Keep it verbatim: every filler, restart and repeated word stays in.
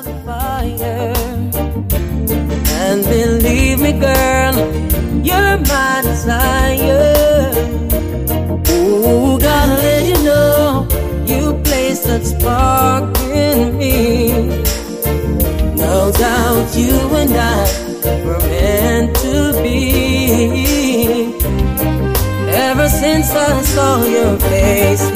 by the fire. And believe me, girl, you're my desire. Ooh, gotta let you know, you place that spark in me. No doubt you and I were meant to be. Ever since I saw your face,